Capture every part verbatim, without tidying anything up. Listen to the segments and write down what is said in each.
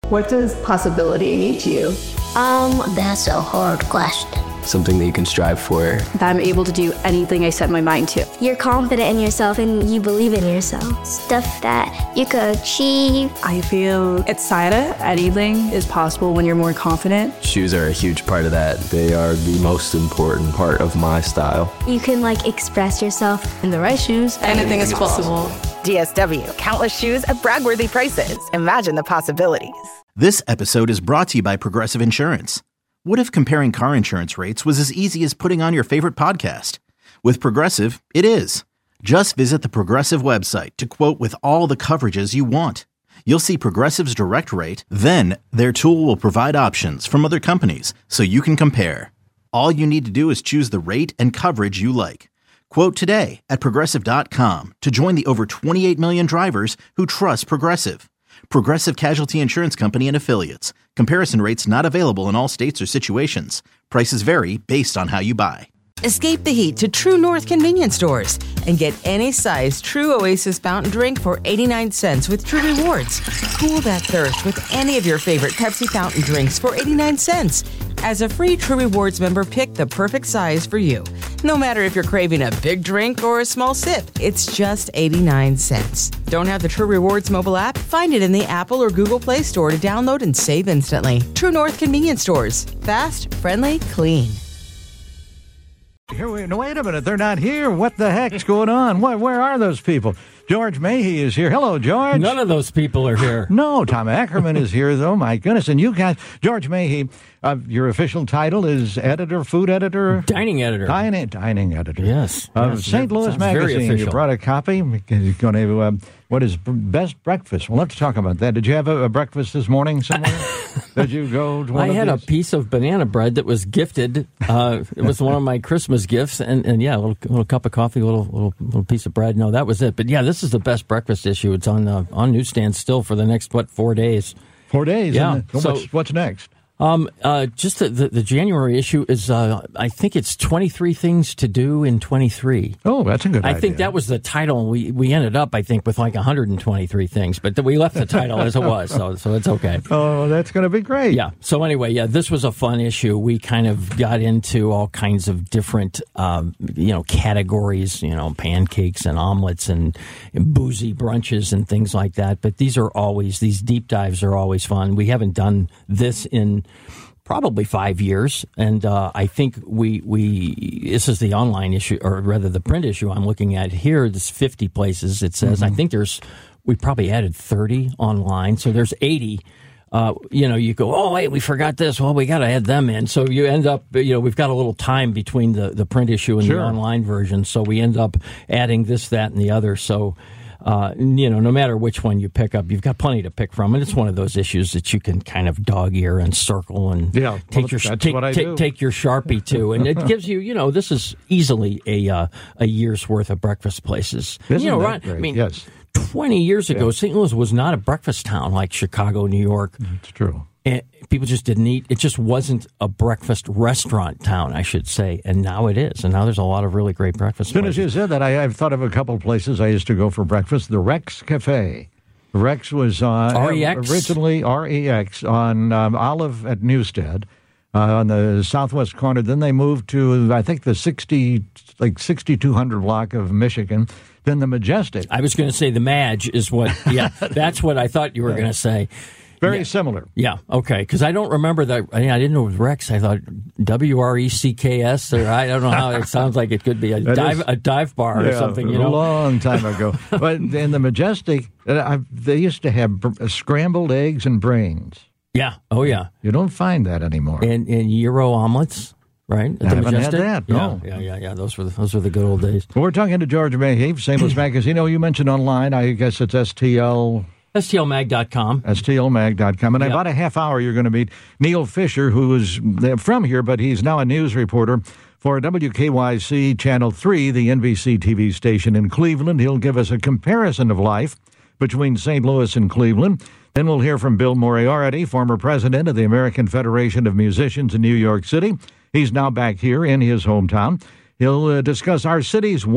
What does possibility mean to you? Um, that's a hard question. Something that you can strive for. That I'm able to do anything I set my mind to. You're confident in yourself and you believe in yourself. Stuff that you could achieve. I feel excited. Anything is possible when you're more confident. Shoes are a huge part of that. They are the most important part of my style. You can, like, express yourself. In the right shoes, anything is possible. D S W, countless shoes at brag-worthy prices. Imagine the possibilities. This episode is brought to you by Progressive Insurance. What if comparing car insurance rates was as easy as putting on your favorite podcast? With Progressive, it is. Just visit the Progressive website to quote with all the coverages you want. You'll see Progressive's direct rate, then their tool will provide options from other companies so you can compare. All you need to do is choose the rate and coverage you like. Quote today at Progressive dot com to join the over twenty-eight million drivers who trust Progressive. Progressive Casualty Insurance Company and Affiliates. Comparison rates not available in all states or situations. Prices vary based on how you buy. Escape the heat to True North convenience stores and get any size True Oasis fountain drink for eighty-nine cents with True Rewards. Cool that thirst with any of your favorite Pepsi fountain drinks for eighty-nine cents. As a free True Rewards member, pick the perfect size for you. No matter if you're craving a big drink or a small sip, it's just eighty-nine cents. Don't have the True Rewards mobile app? Find it in the Apple or Google Play Store to download and save instantly. True North convenience stores. Fast, friendly, clean. Here we, no, wait a minute. They're not here. What the heck's going on? What, where are those people? George Mahey is here. Hello, George. None of those people are here. No, Tom Ackerman is here, though. My goodness. And you guys, George Mahey, uh, your official title is editor, food editor? Dining editor. Dining, dining editor. Yes. Of yes, Saint Louis Magazine. You brought a copy. You're going to, uh, what is best breakfast? We'll have to talk about that. Did you have a, a breakfast this morning somewhere? Did you go to one I of had these? a piece of banana bread that was gifted. Uh, it was one of my Christmas gifts. And, and yeah, a little, little cup of coffee, a little, little, little piece of bread. No, that was it. But yeah, this is the best breakfast issue. It's on uh, on newsstands still for the next, what, four days. Four days? Yeah. So, So- what's, what's next? Um, uh, just the, the, the January issue is, uh, I think it's twenty-three things to do in twenty-three. Oh, that's a good I idea. think that was the title. We we ended up, I think, with like one hundred twenty-three things, but we left the title as it was, so so it's okay. Oh, that's going to be great. Yeah. So anyway, yeah, this was a fun issue. We kind of got into all kinds of different, um, you know, categories, you know, pancakes and omelets and, and boozy brunches and things like that. But these are always, these deep dives are always fun. We haven't done this in probably five years, and uh, I think we we this is the online issue, or rather the print issue I'm looking at here. There's fifty places. It says mm-hmm. I think there's we probably added thirty online, so there's eighty. Uh, you know, you go, oh wait, we forgot this. Well, we got to add them in. So you end up, you know, we've got a little time between the the print issue and sure. the online version, so we end up adding this, that, and the other. So. Uh, you know, no matter which one you pick up, you've got plenty to pick from, and it's one of those issues that you can kind of dog ear and circle and yeah, take well, your that's take, what I take, do. take your Sharpie to, and it gives you, you know, this is easily a uh, a year's worth of breakfast places. Isn't you know, that right? great? I mean, yes. twenty years ago, yeah. Saint Louis was not a breakfast town like Chicago, New York. It's true. And people just didn't eat. It just wasn't a breakfast restaurant town, I should say. And now it is. And now there's a lot of really great breakfast As soon places. as you said that, I, I've thought of a couple of places I used to go for breakfast. The Rex Cafe. Rex was uh, R E X? originally R E X on um, Olive at Newstead uh, on the southwest corner. Then they moved to, I think, the sixty, like sixty-two hundred block of Michigan. Then the Majestic. I was going to say the Madge is what, yeah, that's what I thought you were going to say. Very yeah. similar. Yeah, okay, because I don't remember that. I, mean, I didn't know it was Rex. I thought W R E C K S, or I don't know how it sounds like it could be a dive is, a dive bar yeah, or something, you know? A long time ago. But in the Majestic, uh, I, they used to have br- scrambled eggs and brains. Yeah, oh yeah. You don't find that anymore. And, and Euro omelets. Right? At I the haven't Majestic? had that, no. Yeah, yeah, yeah, yeah. Those were the, those were the good old days. Well, we're talking to George Mahey, Saint Louis Magazine. Oh, you mentioned online. I guess it's S T L... S T L mag dot com. S T L mag dot com. And in yep. about a half hour, you're going to meet Neil Fisher, who is from here, but he's now a news reporter for W K Y C Channel three, the N B C T V station in Cleveland. He'll give us a comparison of life between Saint Louis and Cleveland. Then we'll hear from Bill Moriarty, former president of the American Federation of Musicians in New York City. He's now back here in his hometown. He'll uh, discuss our city's once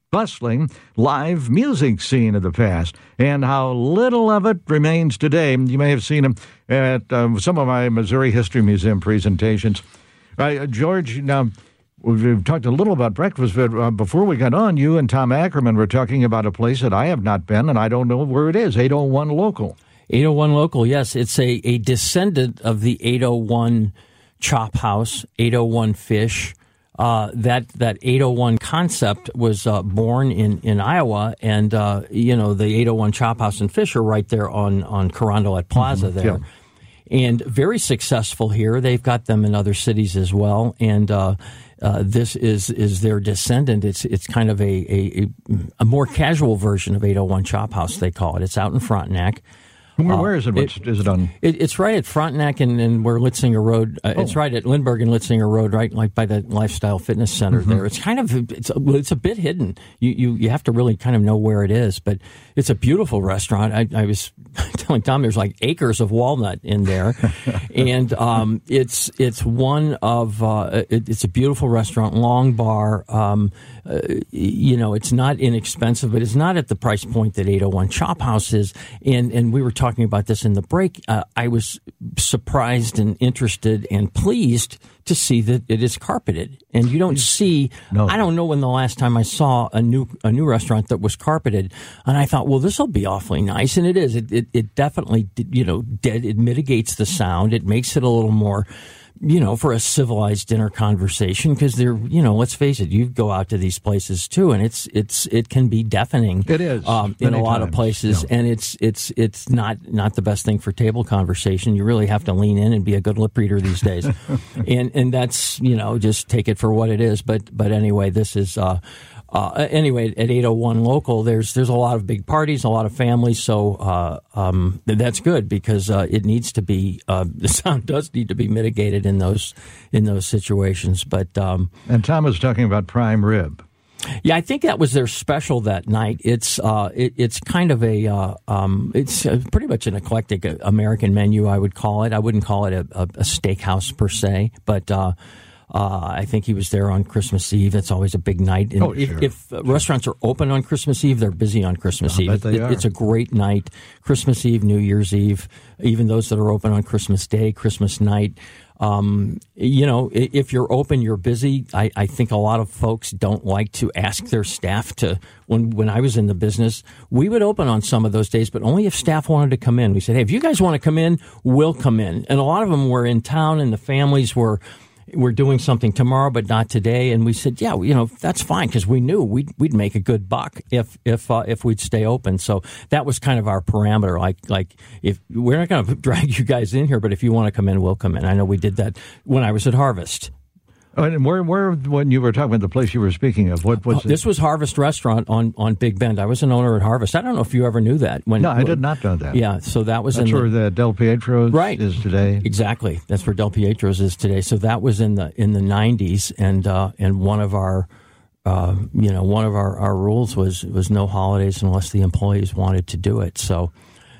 bustling live music scene of the past, and how little of it remains today. You may have seen him at uh, some of my Missouri History Museum presentations. Uh, George, now, we've talked a little about breakfast, but uh, before we got on, you and Tom Ackerman were talking about a place that I have not been, and I don't know where it is, eight oh one Local. eight oh one Local, yes. It's a, a descendant of the eight oh one Chop House, eight oh one Fish. Uh, that that eight oh one concept was uh, born in, in Iowa, and, uh, you know, the eight oh one Chop House and Fish are right there on, on Carondelet Plaza mm-hmm. there. Yeah. And very successful here. They've got them in other cities as well, and uh, uh, this is is their descendant. It's it's kind of a, a, a more casual version of eight oh one Chop House, they call it. It's out in Frontenac. Where, where is it? What's, it? Is it on? It, it's right at Frontenac and, and where Litzinger Road. Uh, oh. It's right at Lindbergh and Litzinger Road, right, like by the Lifestyle Fitness Center mm-hmm. there. It's kind of it's a, it's a bit hidden. You, you you have to really kind of know where it is, but it's a beautiful restaurant. I, I was telling Tom there's like acres of walnut in there, and um, it's it's one of uh, it, it's a beautiful restaurant, long bar. Um, uh, you know, it's not inexpensive, but it's not at the price point that eight oh one Chop House is. And and we were talking about this in the break. Uh, I was surprised and interested and pleased to see that it is carpeted. And you don't see. No. I don't know when the last time I saw a new a new restaurant that was carpeted. And I thought, well, this will be awfully nice, and it is. It it, it definitely, you know, dead. It mitigates the sound. It makes it a little more, you know, for a civilized dinner conversation, because they're, you know, let's face it, you go out to these places too, and it's it's it can be deafening. It is um, in a lot times. of places, yeah. and it's it's it's not not the best thing for table conversation. You really have to lean in and be a good lip reader these days, and and that's, you know, just take it for what it is. But but anyway, this is. Uh, Uh, anyway, at eight oh one Local, there's there's a lot of big parties, a lot of families, so uh, um, that's good, because uh, it needs to be uh, the sound does need to be mitigated in those in those situations. But um, and Tom was talking about prime rib. Yeah, I think that was their special that night. It's uh, it, it's kind of a uh, um, it's pretty much an eclectic American menu, I would call it. I wouldn't call it a, a, a steakhouse per se, but. Uh, Uh, I think he was there on Christmas Eve. That's always a big night. And oh, if, sure. if uh, restaurants are open on Christmas Eve, they're busy on Christmas Eve. It, it's a great night. Christmas Eve, New Year's Eve, even those that are open on Christmas Day, Christmas night. Um, you know, if you're open, you're busy. I, I think a lot of folks don't like to ask their staff to, when, when I was in the business, we would open on some of those days, but only if staff wanted to come in. We said, hey, if you guys want to come in, we'll come in. And a lot of them were in town, and the families were, we're doing something tomorrow, but not today. And we said, yeah, you know, that's fine, because we knew we'd, we'd make a good buck if if uh, if we'd stay open. So that was kind of our parameter. Like, like if we're not going to drag you guys in here, but if you want to come in, we'll come in. I know we did that when I was at Harvest. Oh, and where, where, when you were talking about the place you were speaking of, what was uh, This was Harvest Restaurant on, on Big Bend. I was an owner at Harvest. I don't know if you ever knew that. When, no, I did not know that. Yeah, so that was That's in where the, the Del Pietro's right. is today. Exactly. That's where Del Pietro's is today. So that was in the in the nineties, and uh, and one of our uh, you know one of our, our rules was was no holidays unless the employees wanted to do it. So,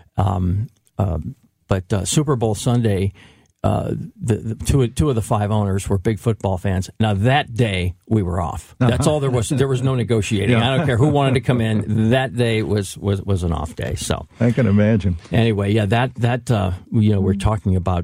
um, uh, but uh, Super Bowl Sunday. Uh, the, the two two of the five owners were big football fans. Now that day we were off. That's all there was. There was no negotiating. Yeah. I don't care who wanted to come in. That day was, was, was an off day. So I can imagine. Anyway, yeah, that that uh, you know we're talking about.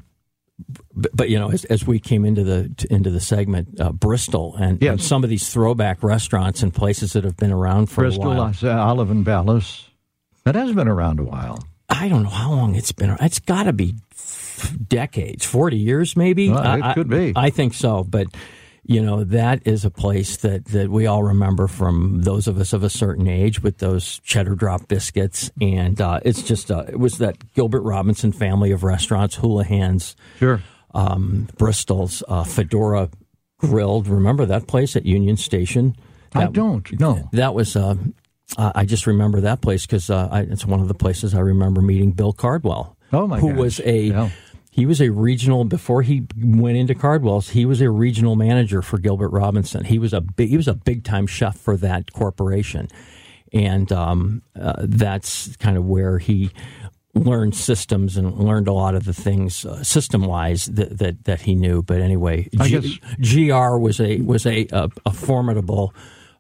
But, but you know, as, as we came into the into the segment, uh, Bristol and, yes. and some of these throwback restaurants and places that have been around for Bristol, a while. Bristol, uh, Olive and Ballas. That has been around a while. I don't know how long it's been. It's got to be decades, forty years maybe. Well, it I, could be. I, I think so. But, you know, that is a place that, that we all remember from those of us of a certain age with those cheddar drop biscuits. And uh, it's just, uh, it was that Gilbert Robinson family of restaurants, Houlihan's, sure, um, Bristol's, uh, Fedora Grilled. Remember that place at Union Station? That, I don't, no. That was... Uh, Uh, I just remember that place because uh, it's one of the places I remember meeting Bill Cardwell. Oh my! Who gosh. was a yeah. he was a regional before he went into Cardwell's. He was a regional manager for Gilbert Robinson. He was a big, he was a big time chef for that corporation, and um, uh, that's kind of where he learned systems and learned a lot of the things uh, system wise that, that that he knew. But anyway, G, G R was a was a a, a formidable.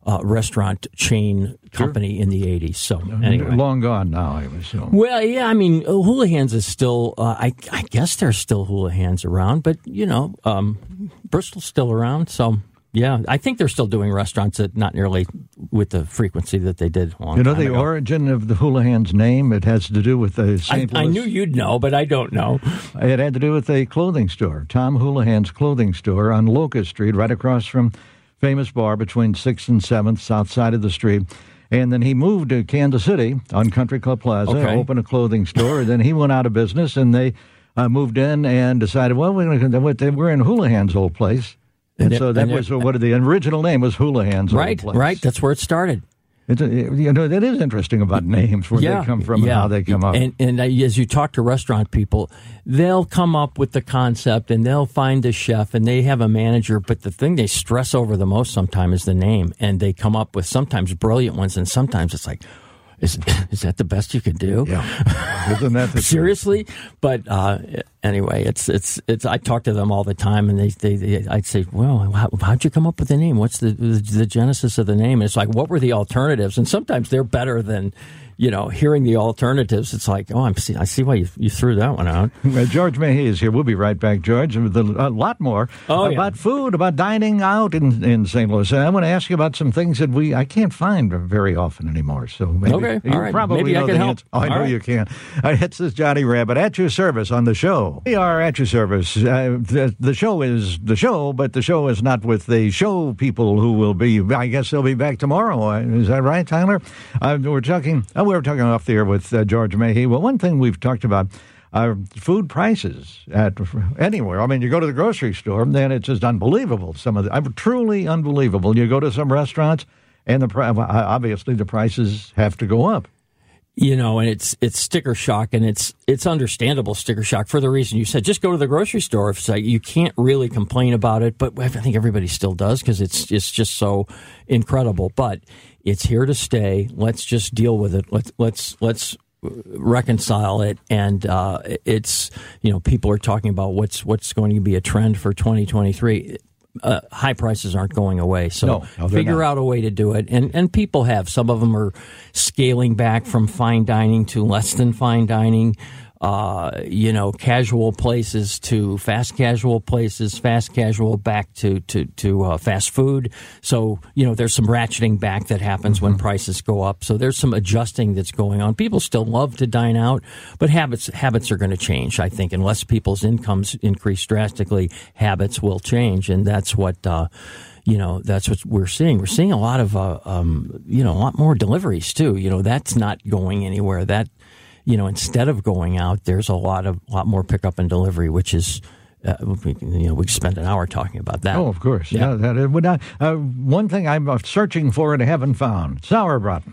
uh, restaurant chain company sure. in the eighties. So anyway. Long gone now, I assume. Well, yeah, I mean, Houlihan's is still, uh, I, I guess there's still Houlihan's around, but, you know, um, Bristol's still around, so... Yeah, I think they're still doing restaurants that not nearly with the frequency that they did a long You know time the ago. origin of the Houlihan's name? It has to do with the Saint I, Louis. I knew you'd know, but I don't know. It had to do with a clothing store, Tom Houlihan's clothing store on Locust Street, right across from Famous Bar between sixth and seventh, south side of the street. And then he moved to Kansas City on Country Club Plaza, okay. opened a clothing store. And then he went out of business, and they uh, moved in and decided, well, we're, gonna, we're in Houlihan's old place. And, and so that and was it, what the original name was Houlihan's. Right, place. right. That's where it started. It's a, you know, that is interesting about names, where yeah, they come from yeah. and how they come up. And, and uh, as you talk to restaurant people, they'll come up with the concept and they'll find a chef and they have a manager. But the thing they stress over the most sometimes is the name. And they come up with sometimes brilliant ones, and sometimes it's like, Is is that the best you could do? Yeah, isn't that the seriously? But uh, anyway, it's it's it's. I talk to them all the time, and they they, they I'd say, well, how, how'd you come up with the name? What's the, the the genesis of the name? And it's like, what were the alternatives? And sometimes they're better than, you know, hearing the alternatives. It's like, oh, I'm see, I see why you, you threw that one out. Well, George Mahay is here. We'll be right back, George, with a, a lot more oh, about yeah. food, about dining out in, in Saint Louis. And I want to ask you about some things that we I can't find very often anymore. So maybe okay, you all right. probably maybe know I can the help. answer. Oh, I all know right. you can. Uh, it's this Johnny Rabbit at your service on the show. We are at your service. Uh, the, the show is the show, but the show is not with the show people who will be. I guess they'll be back tomorrow. Is that right, Tyler? Uh, we're talking. Uh, we were talking off the air with uh, George Mahay. Well, one thing we've talked about are food prices at anywhere. I mean, you go to the grocery store, then it's just unbelievable. Some of the uh, truly unbelievable. You go to some restaurants, and the obviously the prices have to go up. You know, and it's it's sticker shock, and it's it's understandable sticker shock for the reason you said. Just go to the grocery store. If it's like, you can't really complain about it, but I think everybody still does because it's it's just so incredible. But it's here to stay. Let's just deal with it. Let's let's let's reconcile it. And uh, it's, you know, people are talking about what's what's going to be a trend for twenty twenty-three. Uh, high prices aren't going away, so no, no, figure not. out a way to do it. And and people have. Some of them are scaling back from fine dining to less than fine dining. Uh, you know, casual places to fast casual places, fast casual back to to to uh, fast food. So you know, there's some ratcheting back that happens mm-hmm. when prices go up. So there's some adjusting that's going on. People still love to dine out, but habits habits are going to change. I think unless people's incomes increase drastically, habits will change, and that's what. Uh, You know, that's what we're seeing. We're seeing a lot of, uh, um, you know, a lot more deliveries too. You know, that's not going anywhere. That, you know, instead of going out, there's a lot of, lot more pickup and delivery, which is, uh, we, you know, we spend an hour talking about that. Oh, of course. Yeah. yeah that, it would not, uh, one thing I'm searching for and haven't found: sauerbraten.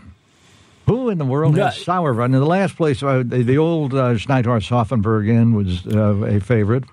Who in the world has Yeah. sauerbraten? In the last place, uh, the, the old uh, Schneidhorst Hoffenberg Inn was uh, a favorite.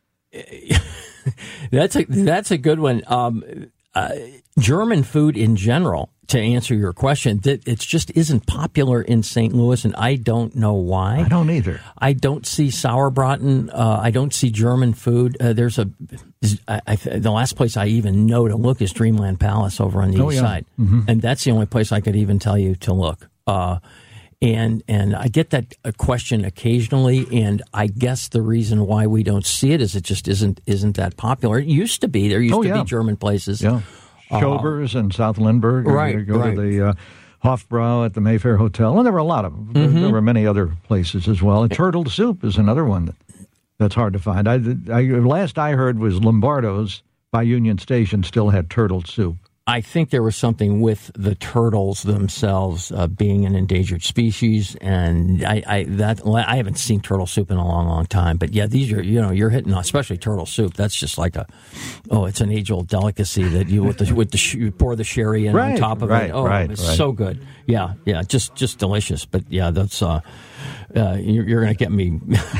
That's a that's a good one. Um, uh, German food in general, to answer your question, that it just isn't popular in Saint Louis, and I don't know why. I don't either. I don't see sauerbraten. Uh, I don't see German food. Uh, there's a I, I, the last place I even know to look is Dreamland Palace over on the oh, east yeah. side, mm-hmm. and that's the only place I could even tell you to look. Uh, And and I get that question occasionally, and I guess the reason why we don't see it is it just isn't isn't that popular. It used to be. There used oh, to yeah. be German places. Yeah, Schober's uh, and South Lindbergh. Right, You go right. to the uh, Hofbrau at the Mayfair Hotel, and there were a lot of them. Mm-hmm. There were many other places as well. And turtle soup is another one that, that's hard to find. I, I last I heard was Lombardo's by Union Station still had turtle soup. I think there was something with the turtles themselves uh, being an endangered species, and I, I that I haven't seen turtle soup in a long, long time. But yeah, these are you know you're hitting, especially turtle soup. That's just like a oh, it's an age old delicacy that you with the with the you pour the sherry in right, on top of right, it. Oh, right, it's right. so good. Yeah, yeah, just just delicious. But yeah, that's uh, uh you're, you're going to get me.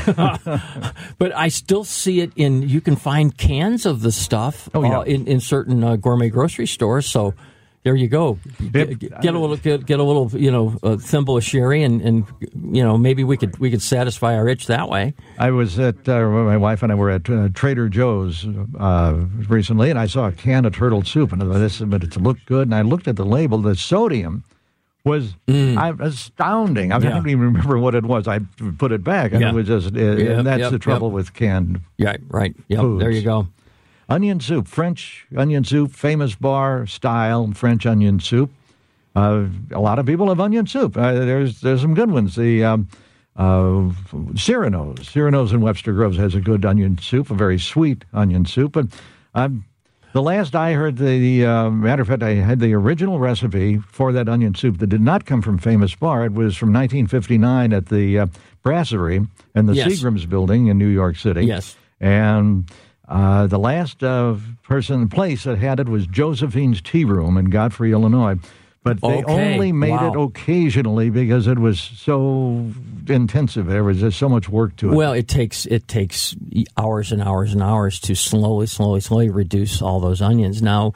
But I still see it in. You can find cans of the stuff oh, yeah. uh, in in certain uh, gourmet grocery stores. So, there you go. Get, get a little, get, get a little, you know, a thimble of sherry, and, and you know, maybe we could we could satisfy our itch that way. I was at uh, my wife and I were at uh, Trader Joe's uh, recently, and I saw a can of turtle soup, and this but it looked good. And I looked at the label. The sodium was mm. I, astounding. I, mean, yeah. I don't even remember what it was. I put it back, and yeah. it was just. Uh, yep, and that's yep, the trouble yep. with canned. Yeah, right. Yep. Foods. There you go. Onion soup, French onion soup, famous bar style French onion soup. Uh, a lot of people have onion soup. Uh, there's there's some good ones. The um, uh, Cyrano's, Cyrano's in Webster Groves has a good onion soup, a very sweet onion soup. But um, the last I heard, the, the uh, matter of fact, I had the original recipe for that onion soup that did not come from Famous Bar. It was from nineteen fifty-nine at the uh, Brasserie in the yes. Seagram's building in New York City. Yes. And uh, the last uh, person, place that had it was Josephine's Tea Room in Godfrey, Illinois. But they okay. only made wow. it occasionally because it was so intensive. There was just so much work to it. Well, it takes it takes hours and hours and hours to slowly, slowly, slowly reduce all those onions. Now,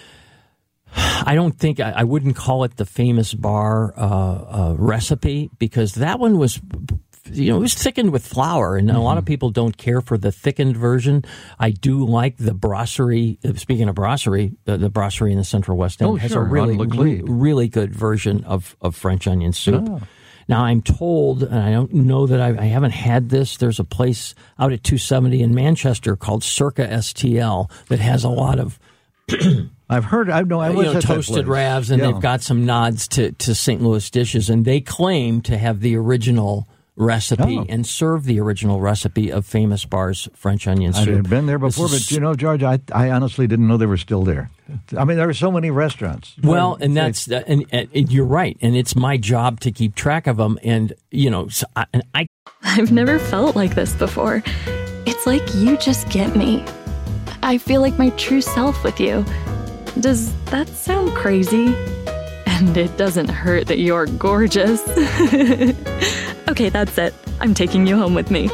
I don't think I, I wouldn't call it the Famous Bar uh, uh, recipe, because that one was, you know, it was thickened with flour, and mm-hmm. a lot of people don't care for the thickened version. I do like the brasserie. Speaking of brasserie, the, the brasserie in the Central West End oh, has sure. a really, re, really good version of, of French onion soup. Oh. Now, I'm told, and I don't know that I, I haven't had this, there's a place out at two seventy in Manchester called Circa S T L that has a lot of I've heard, I know, I was you know, at toasted ravs, and yeah. they've got some nods to, to Saint Louis dishes, and they claim to have the original recipe oh. and serve the original recipe of Famous Bar's French onion soup. I've been there before, is, but you know, George, I, I honestly didn't know they were still there. I mean, there are so many restaurants. Well, and that's and, and you're right, and it's my job to keep track of them. And you know, so I, and I I've never felt like this before. It's like you just get me. I feel like my true self with you. Does that sound crazy? And it doesn't hurt that you're gorgeous. Okay, that's it. I'm taking you home with me.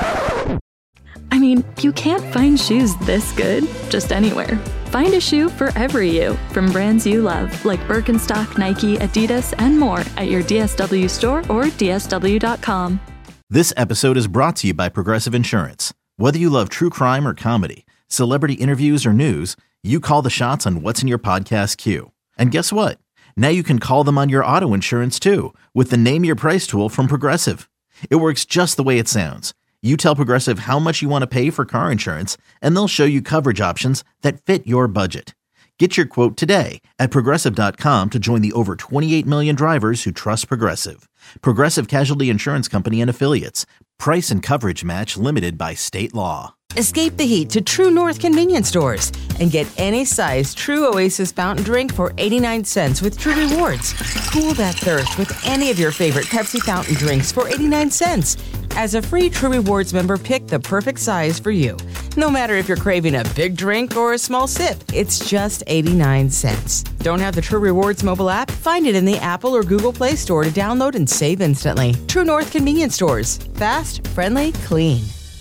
I mean, you can't find shoes this good just anywhere. Find a shoe for every you from brands you love, like Birkenstock, Nike, Adidas, and more at your D S W store or D S W dot com. This episode is brought to you by Progressive Insurance. Whether you love true crime or comedy, celebrity interviews or news, you call the shots on what's in your podcast queue. And guess what? Now you can call them on your auto insurance too with the Name Your Price tool from Progressive. It works just the way it sounds. You tell Progressive how much you want to pay for car insurance, and they'll show you coverage options that fit your budget. Get your quote today at Progressive dot com to join the over twenty-eight million drivers who trust Progressive. Progressive Casualty Insurance Company and Affiliates. Price and coverage match limited by state law. Escape the heat to True North convenience stores and get any size True Oasis fountain drink for eighty-nine cents with True Rewards. Cool that thirst with any of your favorite Pepsi fountain drinks for eighty-nine cents. As a free True Rewards member, pick the perfect size for you. No matter if you're craving a big drink or a small sip, it's just eighty-nine cents. Don't have the True Rewards mobile app? Find it in the Apple or Google Play Store to download and save instantly. True North convenience stores. Fast, friendly, clean.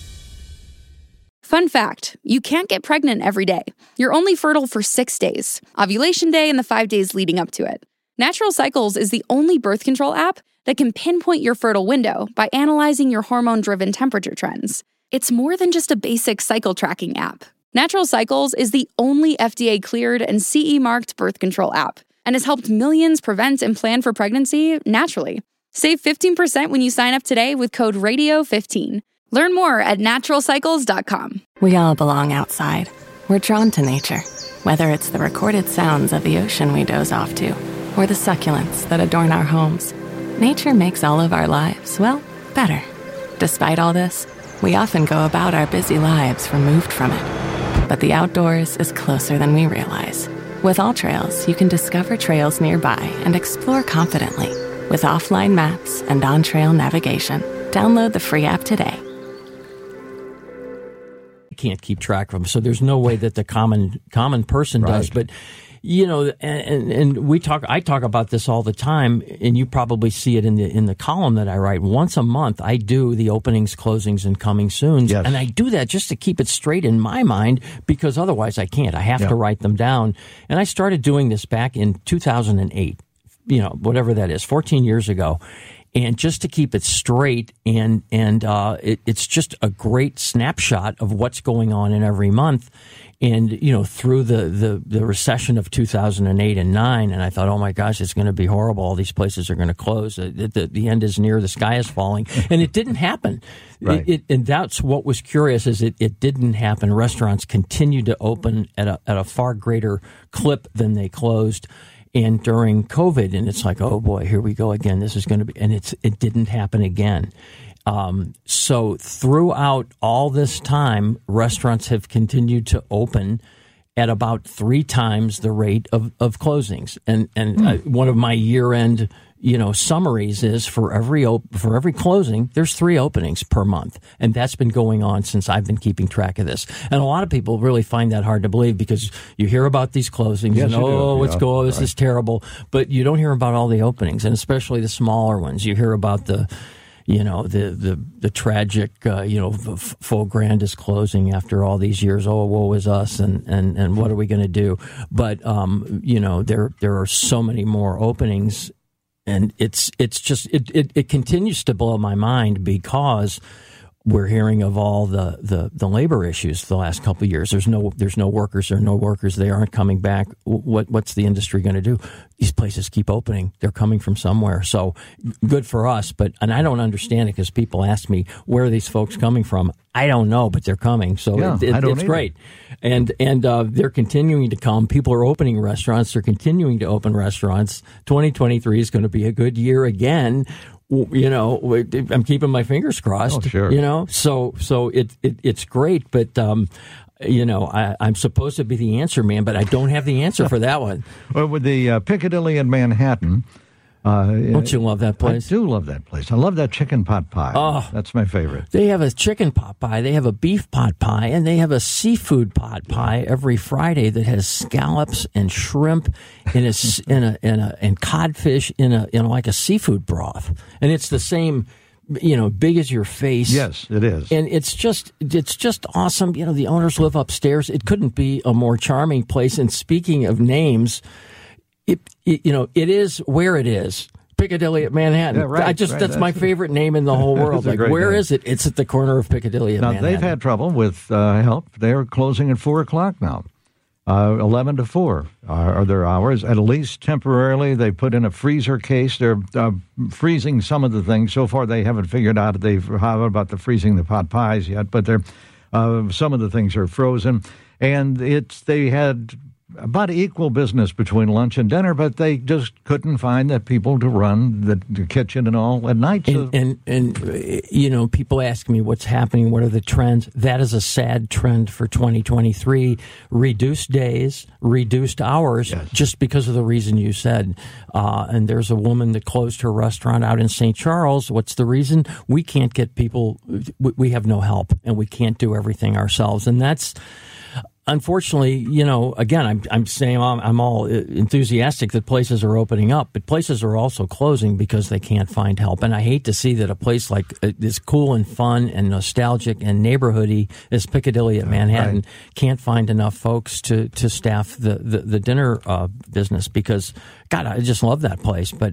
Fun fact, you can't get pregnant every day. You're only fertile for six days, ovulation day and the five days leading up to it. Natural Cycles is the only birth control app that can pinpoint your fertile window by analyzing your hormone-driven temperature trends. It's more than just a basic cycle tracking app. Natural Cycles is the only F D A-cleared and C E-marked birth control app and has helped millions prevent and plan for pregnancy naturally. Save fifteen percent when you sign up today with code radio fifteen. Learn more at natural cycles dot com. We all belong outside. We're drawn to nature, whether it's the recorded sounds of the ocean we doze off to, or the succulents that adorn our homes. Nature makes all of our lives, well, better. Despite all this, we often go about our busy lives removed from it. But the outdoors is closer than we realize. With AllTrails, you can discover trails nearby and explore confidently with offline maps and on-trail navigation. Download the free app today. can't keep track of them. So there's no way that the common common person Right. does. But you know, and, and we talk. I talk about this all the time, and you probably see it in the in the column that I write. Once a month, I do the openings, closings, and coming soons, Yes. and I do that just to keep it straight in my mind because otherwise I can't. I have Yeah. to write them down. And I started doing this back in two thousand eight. You know, whatever that is, fourteen years ago. And just to keep it straight, and and uh, it, it's just a great snapshot of what's going on in every month. And, you know, through the, the, the recession of two thousand eight and nine, and I thought, oh, my gosh, it's going to be horrible. All these places are going to close. The, the, the end is near. The sky is falling. And it didn't happen. Right. It, it, and that's what was curious is it, it didn't happen. Restaurants continued to open at a, at a far greater clip than they closed. And during COVID, and it's like, oh, boy, here we go again. This is going to be – and it's it didn't happen again. Um, so throughout all this time, restaurants have continued to open at about three times the rate of, of closings. And and mm. uh, one of my year-end, you know, summaries is for every op- for every closing, there's three openings per month. And that's been going on since I've been keeping track of this. And a lot of people really find that hard to believe because you hear about these closings yes, and, oh, yeah, it's go, this right. is terrible. But you don't hear about all the openings, and especially the smaller ones. You hear about the... You know, the, the, the tragic, uh, you know, Faux Grand is closing after all these years. Oh, woe is us. And, and, and what are we going to do? But, um, you know, there, there are so many more openings, and it's, it's just, it, it, it continues to blow my mind because we're hearing of all the, the, the labor issues the last couple of years. There's no there's no workers. There are no workers. They aren't coming back. What what's the industry going to do? These places keep opening. They're coming from somewhere. So good for us. But and I don't understand it because people ask me where are these folks coming from. I don't know, but they're coming. So yeah, it, it, I don't it's either. great. And and uh, they're continuing to come. People are opening restaurants. They're continuing to open restaurants. twenty twenty-three is going to be a good year again. You know, I'm keeping my fingers crossed. Oh, sure. You know, so so it, it it's great, but um, you know, I, I'm supposed to be the answer man, but I don't have the answer for that one. Well, with the uh, Piccadilly in Manhattan, uh, don't you love that place? I do love that place. I love that chicken pot pie. Oh, that's my favorite. They have a chicken pot pie, they have a beef pot pie, and they have a seafood pot pie every Friday that has scallops and shrimp in a in a in a and codfish in a in like a seafood broth, and it's the same. You know, big as your face. Yes, it is. And it's just, it's just awesome. You know, the owners live upstairs. It couldn't be a more charming place. And speaking of names, it, it you know, it is where it is. Piccadilly at Manhattan. Yeah, right, I just, right. that's, that's my favorite name in the whole world. Like, where name. is it? It's at the corner of Piccadilly at now, Manhattan. They've had trouble with uh, help. They're closing at four o'clock now. Uh, eleven to four are, are their hours. At least temporarily, they put in a freezer case. They're uh, freezing some of the things. So far, they haven't figured out they've how about the freezing the pot pies yet. But they're uh, some of the things are frozen, and it's they had about equal business between lunch and dinner, but they just couldn't find the people to run the, the kitchen and all at night. So. And, and, and, you know, people ask me what's happening, what are the trends? That is a sad trend for twenty twenty-three. Reduced days, reduced hours, yes. Just because of the reason you said. Uh, and there's a woman that closed her restaurant out in Saint Charles. What's the reason? We can't get people, we have no help, and we can't do everything ourselves. And that's... Unfortunately, you know, again, I'm I'm saying I'm, I'm all enthusiastic that places are opening up, but places are also closing because they can't find help. And I hate to see that a place like uh, this cool and fun and nostalgic and neighborhoody as Piccadilly at Manhattan right. can't find enough folks to, to staff the, the, the dinner uh, business because, God, I just love that place. But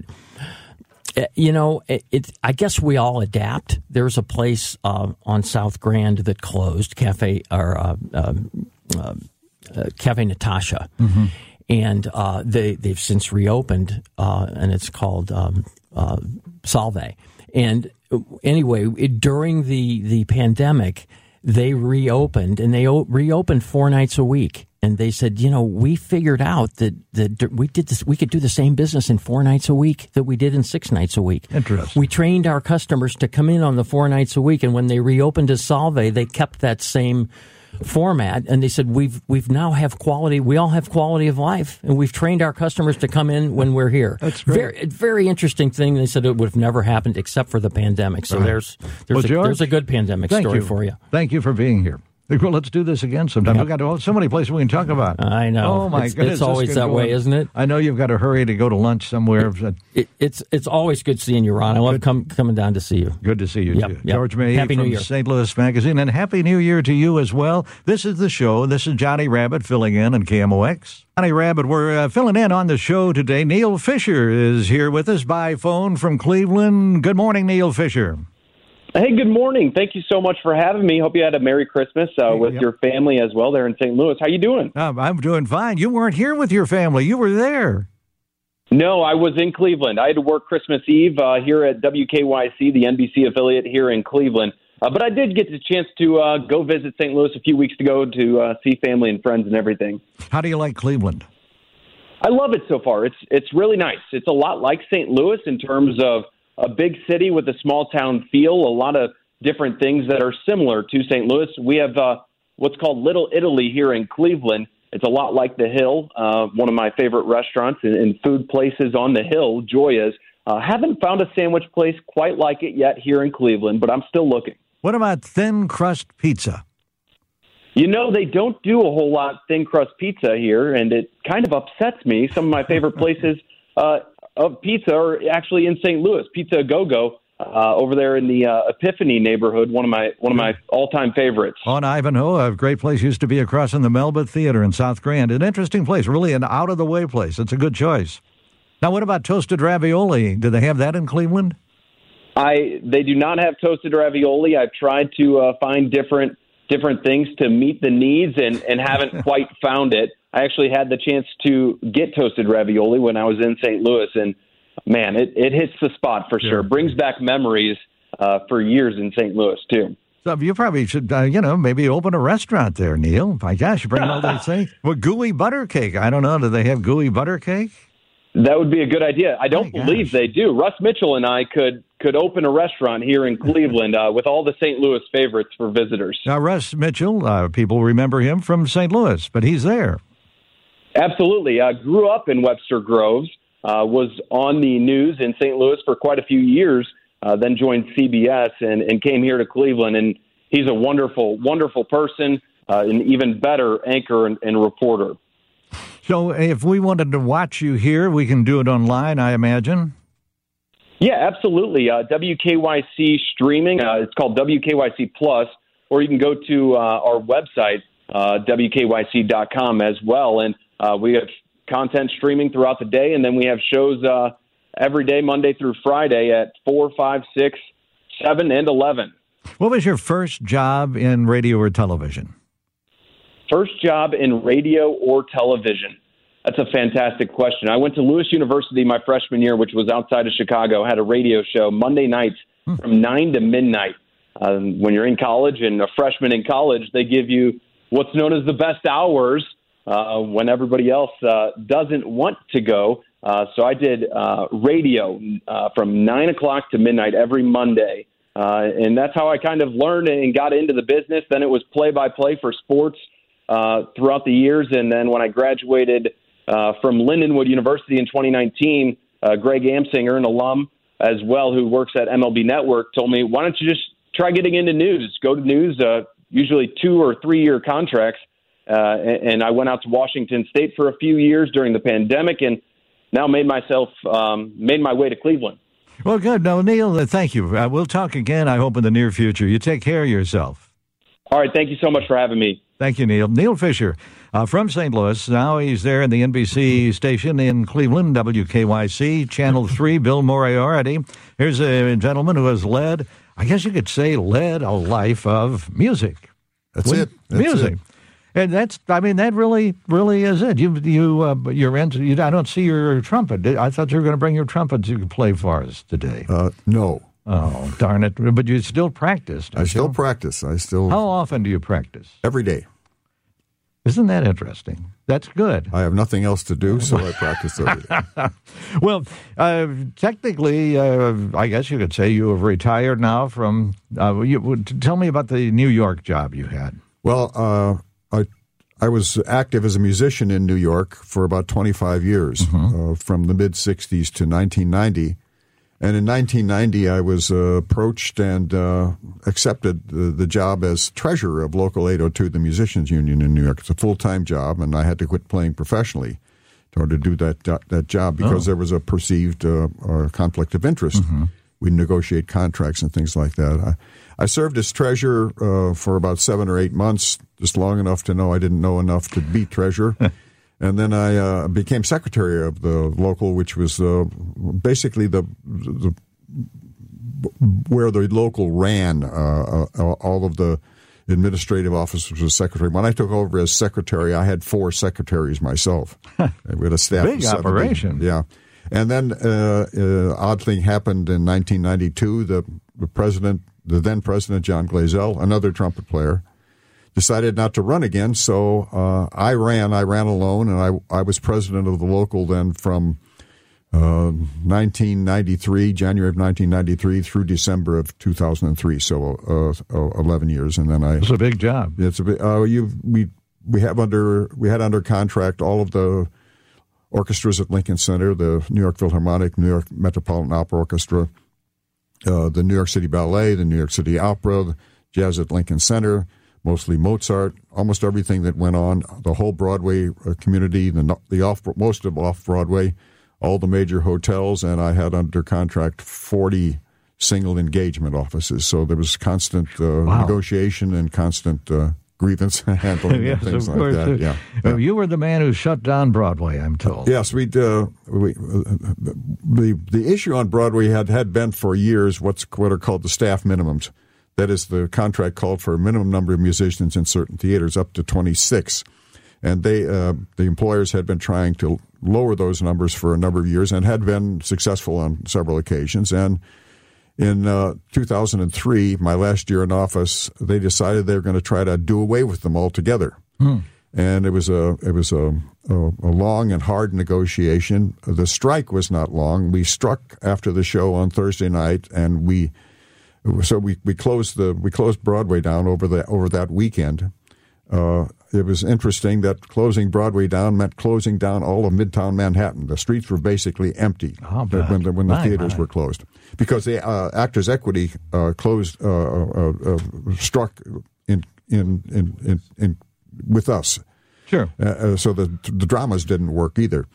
you know, it, it. I guess we all adapt. There's a place uh, on South Grand that closed, Cafe or uh, uh, uh, uh, Cafe Natasha, mm-hmm. and uh, they they've since reopened, uh, and it's called um, uh, Salve. And anyway, it, during the the pandemic, they reopened, and they o- reopened four nights a week. And they said, you know, we figured out that, that we did this. We could do the same business in four nights a week that we did in six nights a week. Interesting. We trained our customers to come in on the four nights a week, and when they reopened as Salve, they kept that same format. And they said, we've we've now have quality. We all have quality of life, and we've trained our customers to come in when we're here. That's great. Very, very interesting thing. They said it would have never happened except for the pandemic. So right. there's there's, well, a, George, there's a good pandemic story you. for you. Thank you for being here. Well, let's do this again sometime. Yep. We've got oh, so many places we can talk about. I know. Oh, my it's, goodness. It's always that way, isn't it? I know you've got to hurry to go to lunch somewhere. It, it, it's it's always good seeing you, Ron. I love come, coming down to see you. Good to see you, yep, too. Yep. George May Happy from New Year. Saint Louis Magazine. And Happy New Year to you as well. This is the show. This is Johnny Rabbit filling in on K M O X. Johnny Rabbit, we're uh, filling in on the show today. Neil Fisher is here with us by phone from Cleveland. Good morning, Neil Fisher. Hey, good morning. Thank you so much for having me. Hope you had a Merry Christmas uh, with yep. your family as well there in Saint Louis. How you doing? Uh, I'm doing fine. You weren't here with your family. You were there. No, I was in Cleveland. I had to work Christmas Eve uh, here at W K Y C, the N B C affiliate here in Cleveland. Uh, but I did get the chance to uh, go visit Saint Louis a few weeks ago to uh, see family and friends and everything. How do you like Cleveland? I love it so far. It's it's really nice. It's a lot like Saint Louis in terms of a big city with a small town feel, a lot of different things that are similar to Saint Louis. We have uh, what's called Little Italy here in Cleveland. It's a lot like The Hill, uh, one of my favorite restaurants and, and food places on The Hill, Joya's. Uh, haven't found a sandwich place quite like it yet here in Cleveland, but I'm still looking. What about thin crust pizza? You know, they don't do a whole lot thin crust pizza here, and it kind of upsets me. Some of my favorite places uh, of pizza are actually in Saint Louis. Pizza A Go-Go uh, over there in the uh, Epiphany neighborhood, one of my one of my all-time favorites. On Ivanhoe, a great place used to be across in the Melba Theater in South Grand. An interesting place, really an out-of-the-way place. It's a good choice. Now, what about toasted ravioli? Do they have that in Cleveland? I They do not have toasted ravioli. I've tried to uh, find different different things to meet the needs and, and haven't quite found it. I actually had the chance to get toasted ravioli when I was in Saint Louis, and man, it, it hits the spot for sure. Yeah. Brings back memories uh, for years in Saint Louis, too. So you probably should, uh, you know, maybe open a restaurant there, Neil. My gosh, you bring all these things. Well, gooey butter cake. I don't know. Do they have gooey butter cake? That would be a good idea. I don't My believe gosh. they do. Russ Mitchell and I could could open a restaurant here in Cleveland uh, with all the Saint Louis favorites for visitors. Now, Russ Mitchell, uh, people remember him from Saint Louis, but he's there. Absolutely. I uh, grew up in Webster Groves, uh, was on the news in Saint Louis for quite a few years, uh, then joined C B S and, and came here to Cleveland. And he's a wonderful, wonderful person, uh, an even better anchor and, and reporter. So if we wanted to watch you here, we can do it online, I imagine? Yeah, absolutely. Uh, W K Y C streaming, uh, it's called W K Y C Plus, or you can go to uh, our website, uh, W K Y C dot com as well. And uh, we have content streaming throughout the day, and then we have shows uh, every day, Monday through Friday at four, five, six, seven, and eleven. What was your first job in radio or television? First job in radio or television? That's a fantastic question. I went to Lewis University my freshman year, which was outside of Chicago, had a radio show Monday nights hmm. from nine to midnight. Um, when you're in college and a freshman in college, they give you what's known as the best hours uh, when everybody else uh, doesn't want to go. Uh, so I did uh, radio uh, from nine o'clock to midnight every Monday. Uh, and that's how I kind of learned and got into the business. Then it was play-by-play for sports uh, throughout the years. And then when I graduated uh, from Lindenwood University in twenty nineteen, uh, Greg Amsinger, an alum as well who works at M L B Network, told me, why don't you just try getting into news? Go to news, uh, usually two- or three-year contracts. Uh, and, and I went out to Washington State for a few years during the pandemic and now made myself um, made my way to Cleveland. Well, good. No, Neil, uh, thank you. Uh, we'll talk again, I hope, in the near future. You take care of yourself. All right. Thank you so much for having me. Thank you, Neil. Neil Fisher uh, from Saint Louis. Now he's there in the N B C station in Cleveland, W K Y C, Channel three, Bill Moriarty. Here's a gentleman who has led, I guess you could say, led a life of music. That's With it. That's music. It. And that's, I mean, that really, really is it. You, you, uh, you're into, you, I don't see your trumpet. I thought you were going to bring your trumpet to play for us today. Uh, no. Oh, darn it. But you still practice, don't I still you? practice. I still. How often do you practice? Every day. Isn't that interesting? That's good. I have nothing else to do, so I practice every day. Well, uh, technically, uh, I guess you could say you have retired now from, uh, you, tell me about the New York job you had. Well, uh, I I was active as a musician in New York for about twenty-five years, mm-hmm. uh, from the mid-sixties to nineteen ninety. And in nineteen ninety, I was uh, approached and uh, accepted the, the job as treasurer of Local eight oh two, the Musicians Union in New York. It's a full-time job, and I had to quit playing professionally in order to do that that job because oh. there was a perceived uh, uh, conflict of interest. Mm-hmm. We negotiate contracts and things like that. I, I served as treasurer uh, for about seven or eight months, just long enough to know I didn't know enough to be treasurer. And then I uh, became secretary of the local, which was uh, basically the, the where the local ran uh, uh, all of the administrative officers as secretary. When I took over as secretary, I had four secretaries myself. We had a staff Big of seventy. Operation. Yeah. And then uh, uh, odd thing happened in nineteen ninety-two. The, the president, the then president, John Glazell, another trumpet player, decided not to run again, so uh, I ran. I ran alone, and I I was president of the local then from uh, nineteen ninety-three, January of nineteen ninety-three, through December of two thousand three. So uh, uh, eleven years, and then I. It's a big job. It's a big. Uh, you we we have under we had under contract all of the orchestras at Lincoln Center, the New York Philharmonic, New York Metropolitan Opera Orchestra, uh, the New York City Ballet, the New York City Opera, Jazz at Lincoln Center. Mostly Mozart, almost everything that went on, the whole Broadway community, the the off most of off Broadway, all the major hotels, and I had under contract forty single engagement offices. So there was constant uh, wow. negotiation and constant uh, grievance handling yes, and things of like course. that. Yeah. Uh, you were the man who shut down Broadway, I'm told. Yes, we uh, we uh, the the issue on Broadway had had been for years what's what are called the staff minimums. That is, the contract called for a minimum number of musicians in certain theaters, up to twenty-six. And they, uh, the employers had been trying to lower those numbers for a number of years and had been successful on several occasions. And in uh, two thousand three, my last year in office, they decided they were going to try to do away with them altogether. Hmm. And it was a it was a, a, a long and hard negotiation. The strike was not long. We struck after the show on Thursday night, and we. So we, we closed the we closed Broadway down over the over that weekend. Uh, it was interesting that closing Broadway down meant closing down all of Midtown Manhattan. The streets were basically empty oh, when the, when the my, theaters my. were closed because the uh, Actors Equity uh, closed uh, uh, uh, struck in in, in in in with us. Sure. Uh, so the the dramas didn't work either.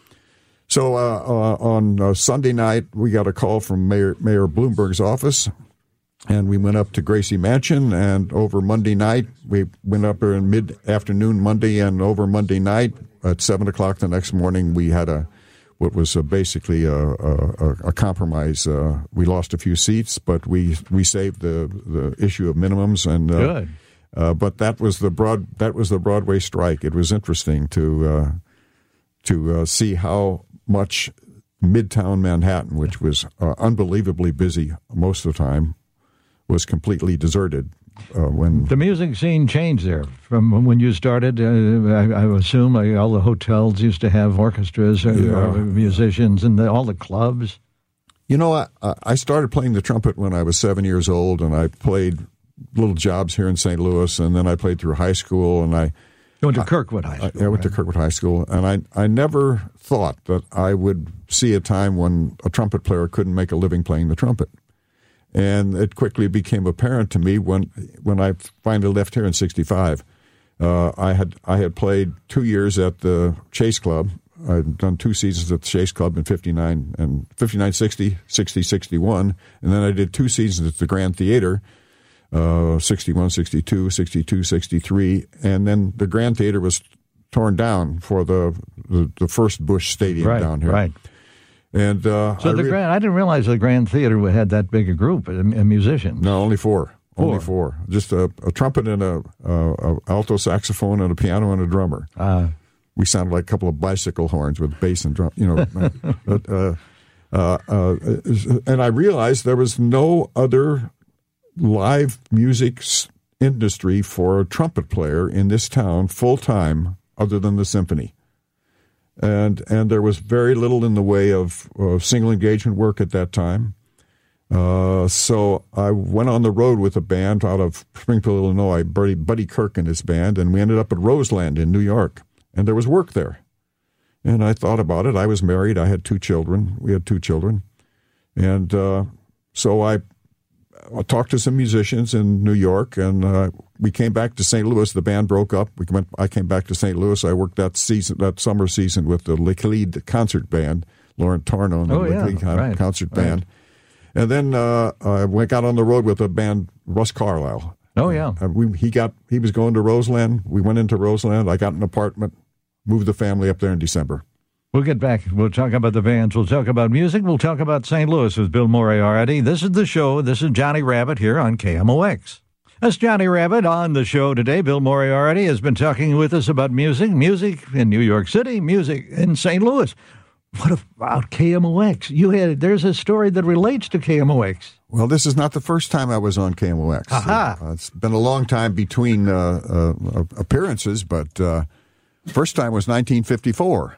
So uh, uh, on uh, Sunday night, we got a call from Mayor Mayor Bloomberg's office. And we went up to Gracie Mansion, and over Monday night, we went up there in mid-afternoon Monday, and over Monday night at seven o'clock the next morning, we had a what was a basically a, a, a compromise. Uh, we lost a few seats, but we we saved the, the issue of minimums. And uh, Good. Uh, but that was the broad that was the Broadway strike. It was interesting to uh, to uh, see how much Midtown Manhattan, which was uh, unbelievably busy most of the time, was completely deserted uh, when the music scene changed there from when you started. Uh, I, I assume uh, all the hotels used to have orchestras, uh, yeah. uh, musicians, and the, all the clubs. You know, I, I started playing the trumpet when I was seven years old, and I played little jobs here in Saint Louis, and then I played through high school, and I you went to Kirkwood High School. I, I went right? to Kirkwood High School, and I I never thought that I would see a time when a trumpet player couldn't make a living playing the trumpet. And it quickly became apparent to me when when I finally left here in sixty-five. Uh, I had I had played two years at the Chase Club. I'd done two seasons at the Chase Club in fifty-nine and fifty-nine sixty, sixty sixty-one, and then I did two seasons at the Grand Theater, uh, sixty-one sixty-two, sixty-two sixty-three, and then the Grand Theater was torn down for the the, the first Bush Stadium right, down here. Right. And uh, so I the re- Grand, I didn't realize the Grand Theater had that big a group of musicians. No, only four. four. Only four. Just a, a trumpet and a, a, a alto saxophone and a piano and a drummer. Uh, we sounded like a couple of bicycle horns with bass and drum. You know, but, uh, uh, uh, and I realized there was no other live music industry for a trumpet player in this town full time other than the symphony. And and there was very little in the way of uh, single engagement work at that time. Uh, so I went on the road with a band out of Springfield, Illinois, Buddy, Buddy Kirk and his band, and we ended up at Roseland in New York. And there was work there. And I thought about it. I was married. I had two children. We had two children. And uh, so I, I talked to some musicians in New York, and uh, we came back to Saint Louis. The band broke up. We went. I came back to Saint Louis. I worked that season, that summer season, with the Lecleed concert band, Lauren Tarno and the oh, yeah. Lecleed right. concert right. band. And then uh, I went got on the road with a band, Russ Carlisle. Oh yeah, uh, we, he got he was going to Roseland. We went into Roseland. I got an apartment, moved the family up there in December. We'll get back. We'll talk about the bands. We'll talk about music. We'll talk about Saint Louis with Bill Moriarty. This is the show. This is Johnny Rabbit here on K M O X. That's Johnny Rabbit on the show today. Bill Moriarty has been talking with us about music, music in New York City, music in Saint Louis. What about K M O X? You had there's a story that relates to K M O X. Well, this is not the first time I was on K M O X. Aha. Uh, it's been a long time between uh, uh, appearances, but uh, first time was nineteen fifty-four.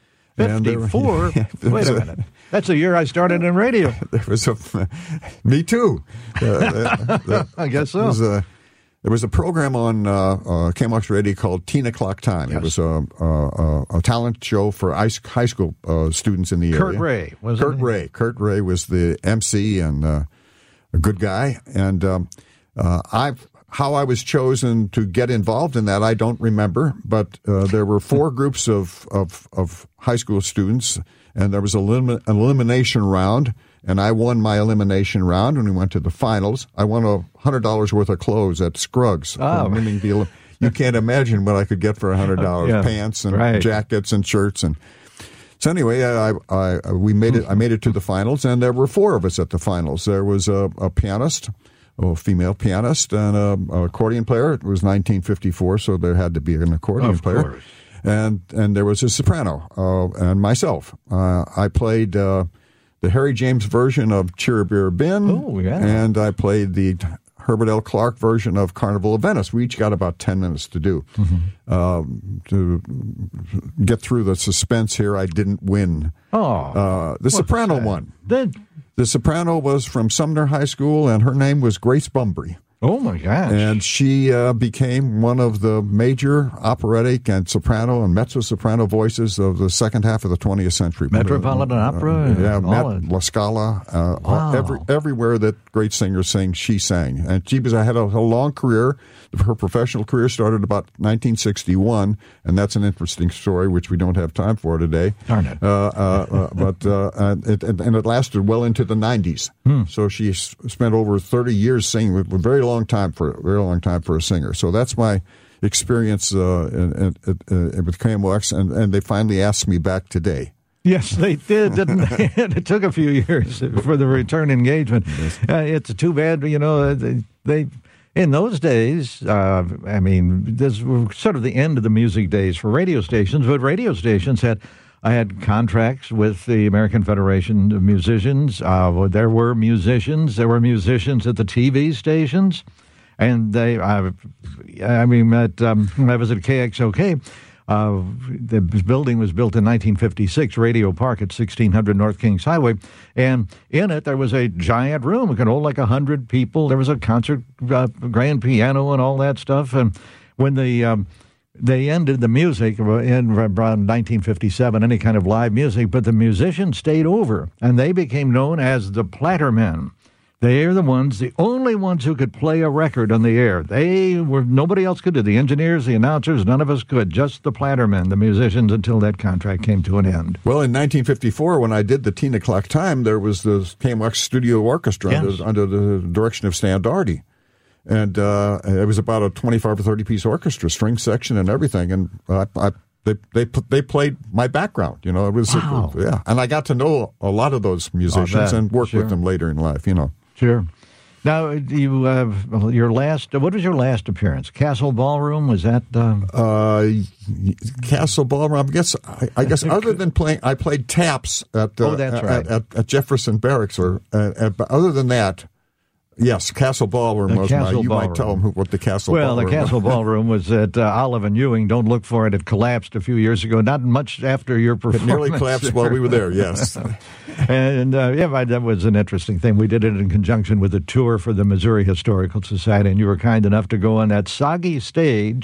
fifty-four? Wait a minute. That's the year I started in radio. There was a, me too. Uh, the, I guess so. There was a, there was a program on uh, uh, K M O X Radio called Teen O'Clock Time. Yes. It was a, a, a talent show for high school uh, students in the Kurt area. Kurt Ray, wasn't Kurt he? Ray. Kurt Ray was the M C and uh, a good guy. And um, uh, I've How I was chosen to get involved in that, I don't remember, but uh, there were four groups of, of, of high school students, and there was a lim- an elimination round, and I won my elimination round, and we went to the finals. I won a one hundred dollars worth of clothes at Scruggs. Oh. Winning the, you can't imagine what I could get for one hundred dollars, yeah, pants and right. jackets and shirts. And so anyway, I, I, we made it, I made it to the finals, and there were four of us at the finals. There was a, a pianist, a female pianist, and an accordion player. It was nineteen fifty-four, so there had to be an accordion of player. Course. And and there was a soprano, uh, and myself. Uh, I played uh, the Harry James version of Chirrabirra Bin, oh, yeah. and I played the Herbert L. Clark version of Carnival of Venice. We each got about ten minutes to do. Mm-hmm. Um, to get through the suspense here, I didn't win. Oh, uh, the soprano sad. won. Then The soprano was from Sumner High School, and her name was Grace Bumbry. Oh, my gosh. And she uh, became one of the major operatic and soprano and mezzo-soprano voices of the second half of the twentieth century. Metropolitan uh, Opera? Uh, yeah, Met, La Scala. Uh, wow. every, everywhere that great singers sing, she sang. And she was, had a, a long career. Her professional career started about nineteen sixty-one, and that's an interesting story, which we don't have time for today. Darn it. Uh, uh, uh, but uh, and, it, and it lasted well into the nineties. Hmm. So she spent over thirty years singing, a very long time for a very long time for a singer. So that's my experience uh, in, in, in, with K M O X, and, and they finally asked me back today. Yes, they did, didn't they? It took a few years for the return engagement. Uh, it's too bad, you know, they... they in those days, uh, I mean, this was sort of the end of the music days for radio stations, but radio stations had, I had contracts with the American Federation of Musicians. Uh, there were musicians. There were musicians at the T V stations. And they, I, I mean, at, um, when I was at K X O K, Uh, the building was built in nineteen fifty-six, Radio Park at sixteen hundred North Kings Highway, and in it there was a giant room. It could hold like one hundred people. There was a concert, uh, grand piano and all that stuff. And when the um, they ended the music in around nineteen fifty-seven, any kind of live music, but the musicians stayed over, and they became known as the Plattermen. They are the ones, the only ones who could play a record on the air. They were, nobody else could do. The engineers, the announcers, none of us could. Just the Plattermen, the musicians, until that contract came to an end. Well, in nineteen fifty-four, when I did the Teen O'Clock Time, there was the K M O X Studio Orchestra yes. under, under the direction of Stan Daugherty. And uh, it was about a twenty-five or thirty piece orchestra, string section and everything. And I, I They they they played my background, you know. It was wow. yeah, and I got to know a lot of those musicians and work sure. with them later in life, you know. Sure. Now, you uh, your last. What was your last appearance? Castle Ballroom, was that? Um... Uh, Castle Ballroom. I guess. I, I guess other than playing, I played taps at. Uh, oh, that's right. At, at, at Jefferson Barracks, or uh, at, but other than that. Yes, Castle Ballroom the was Castle my, you Ballroom. might tell them who, what the Castle well, Ballroom the Castle was. Ballroom was at uh, Olive and Ewing. Don't look for it. It collapsed a few years ago, not much after your performance. It nearly collapsed while we were there, yes. and uh, yeah, that was an interesting thing. We did it in conjunction with a tour for the Missouri Historical Society, and you were kind enough to go on that soggy stage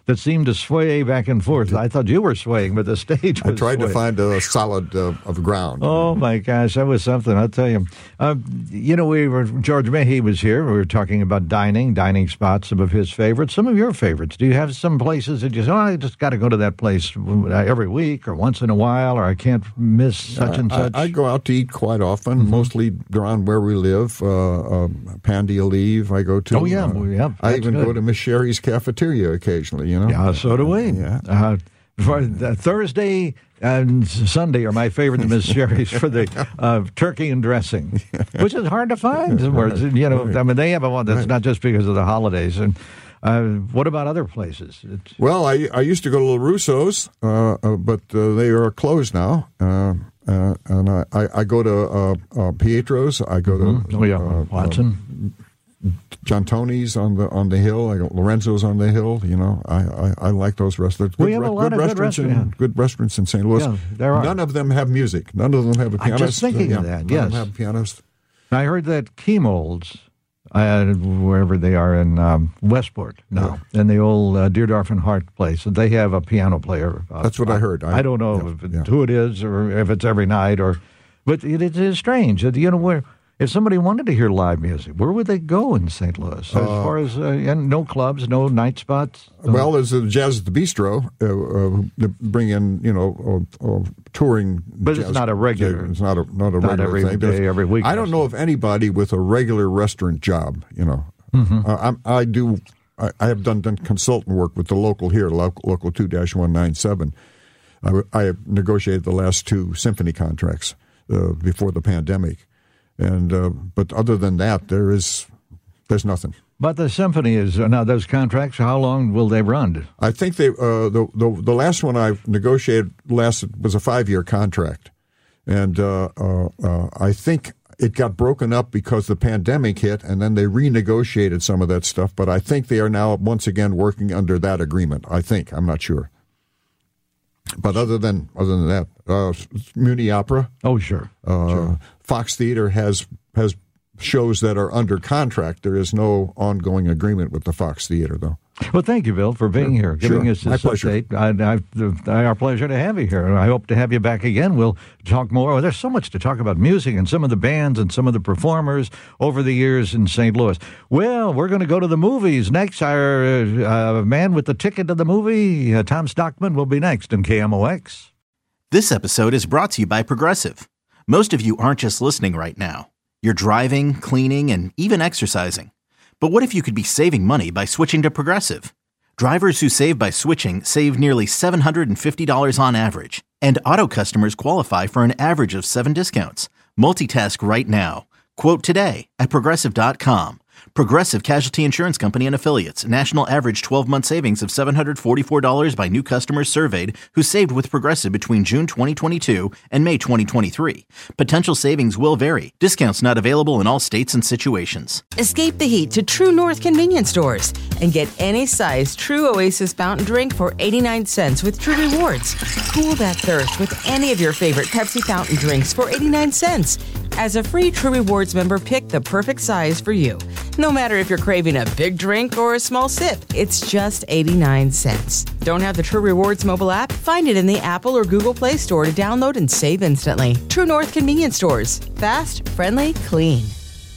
that seemed to sway back and forth. I thought you were swaying, but the stage was I tried swaying. to find a solid uh, of ground. Oh, my gosh, that was something, I'll tell you. Uh, you know, we were George Mahy was here. We were talking about dining, dining spots, some of his favorites, some of your favorites. Do you have some places that you say, oh, I just got to go to that place every week or once in a while, or I can't miss such and such? I, I go out to eat quite often, mm-hmm. mostly around where we live. Uh, uh, Pandy Olive, I go to. Oh, yeah. Uh, well, yeah I even good. go to Miss Sherry's Cafeteria occasionally, you know. Yeah, so do we. Yeah. Uh, for the Thursday and Sunday are my favorite Miss Sherry's for the uh, turkey and dressing, which is hard to find. Right. You know, I mean, they have a one that's right. not just because of the holidays. And uh, what about other places? It's... Well, I I used to go to La Russo's, uh, uh, but uh, they are closed now. Uh, uh, and I, I, I go to uh, uh, Pietro's. I go mm-hmm. to oh yeah, uh, Watson. Uh, John Tony's on the on the hill. I go Lorenzo's on the hill. You know, I, I, I like those restaurants. Good, we have a lot good of restaurants good in restaurants. good restaurants in Saint Louis. Yeah, there are. None of them have music. None of them have a pianist. I'm just thinking yeah, of that. None Yes, of them have a pianist. I heard that Keymolds, uh, wherever they are in um, Westport now, yeah. in the old uh, Deerdorf and Hart place, they have a piano player. Uh, That's what I, I heard. I, I don't know yeah, if it, yeah. who it is or if it's every night or, but it, it is strange. You know where. If somebody wanted to hear live music, where would they go in Saint Louis? As uh, far as, uh, and no clubs, no night spots? No. Well, there's a Jazz at the Bistro, uh, uh, bring in, you know, uh, uh, touring. But jazz, it's not a regular. It's not a, not a not regular every thing. day, There's, every week. I don't know of anybody with a regular restaurant job, you know. Mm-hmm. Uh, I'm, I do, I, I have done, done consultant work with the local here, local, local two dash one nine seven. I, I have negotiated the last two symphony contracts uh, before the pandemic. And uh, but other than that, there is there's nothing. But the symphony is now those contracts. How long will they run? I think they uh, the, the the last one I negotiated lasted was a five year contract, and uh, uh, uh, I think it got broken up because the pandemic hit, and then they renegotiated some of that stuff. But I think they are now once again working under that agreement. I think I'm not sure. But other than other than that, uh, Muni Opera. Oh, sure. Uh, sure. Fox Theater has has shows that are under contract. There is no ongoing agreement with the Fox Theater, though. Well, thank you, Bill, for being here, giving sure. us this My pleasure. update. I, I, our pleasure to have you here. I hope to have you back again. We'll talk more. Well, there's so much to talk about music and some of the bands and some of the performers over the years in Saint Louis. Well, we're going to go to the movies next. Our uh, man with the ticket to the movie, uh, Tom Stockman, will be next in K M O X. This episode is brought to you by Progressive. Most of you aren't just listening right now. You're driving, cleaning, and even exercising. But what if you could be saving money by switching to Progressive? Drivers who save by switching save nearly seven hundred fifty dollars on average. And auto customers qualify for an average of seven discounts. Multitask right now. Quote today at Progressive dot com. Progressive Casualty Insurance Company and Affiliates. National average twelve-month savings of seven hundred forty-four dollars by new customers surveyed who saved with Progressive between June twenty twenty-two and May twenty twenty-three. Potential savings will vary. Discounts not available in all states and situations. Escape the heat to True North convenience stores and get any size True Oasis fountain drink for eighty-nine cents with True Rewards. Cool that thirst with any of your favorite Pepsi fountain drinks for eighty-nine cents. As a free True Rewards member, pick the perfect size for you. No matter if you're craving a big drink or a small sip, it's just eighty-nine cents. Don't have the True Rewards mobile app? Find it in the Apple or Google Play Store to download and save instantly. True North convenience stores. Fast, friendly, clean.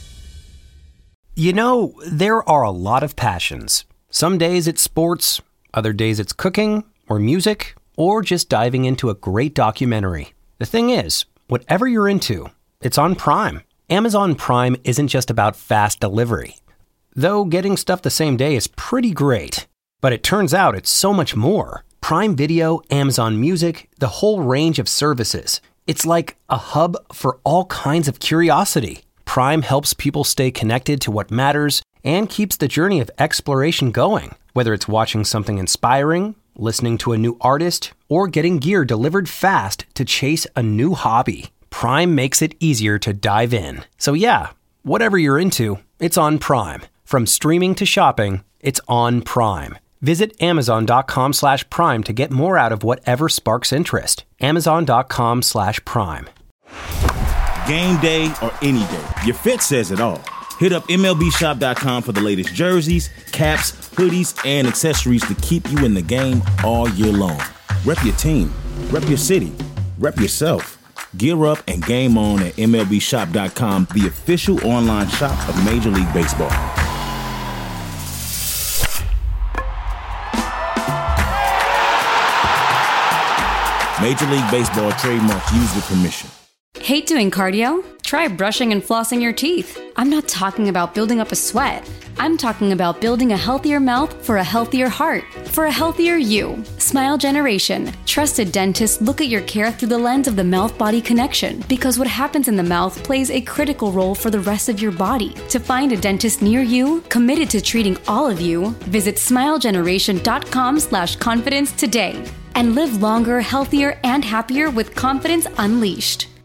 You know, there are a lot of passions. Some days it's sports, other days it's cooking, or music, or just diving into a great documentary. The thing is, whatever you're into, it's on Prime. Amazon Prime isn't just about fast delivery. Though getting stuff the same day is pretty great. But it turns out it's so much more. Prime Video, Amazon Music, the whole range of services. It's like a hub for all kinds of curiosity. Prime helps people stay connected to what matters and keeps the journey of exploration going. Whether it's watching something inspiring, listening to a new artist, or getting gear delivered fast to chase a new hobby. Prime makes it easier to dive in. So yeah, whatever you're into, it's on Prime. From streaming to shopping, it's on Prime. Visit Amazon.com slash Prime to get more out of whatever sparks interest. Amazon.com slash Prime. Game day or any day, your fit says it all. Hit up M L B shop dot com for the latest jerseys, caps, hoodies, and accessories to keep you in the game all year long. Rep your team, rep your city, rep yourself. Gear up and game on at M L B shop dot com, the official online shop of Major League Baseball. Major League Baseball trademark used with permission. Hate doing cardio? Try brushing and flossing your teeth. I'm not talking about building up a sweat. I'm talking about building a healthier mouth for a healthier heart, for a healthier you. Smile Generation. Trusted dentists look at your care through the lens of the mouth-body connection, because what happens in the mouth plays a critical role for the rest of your body. To find a dentist near you, committed to treating all of you, visit smile generation dot com slash confidence today. And live longer, healthier, and happier with confidence unleashed.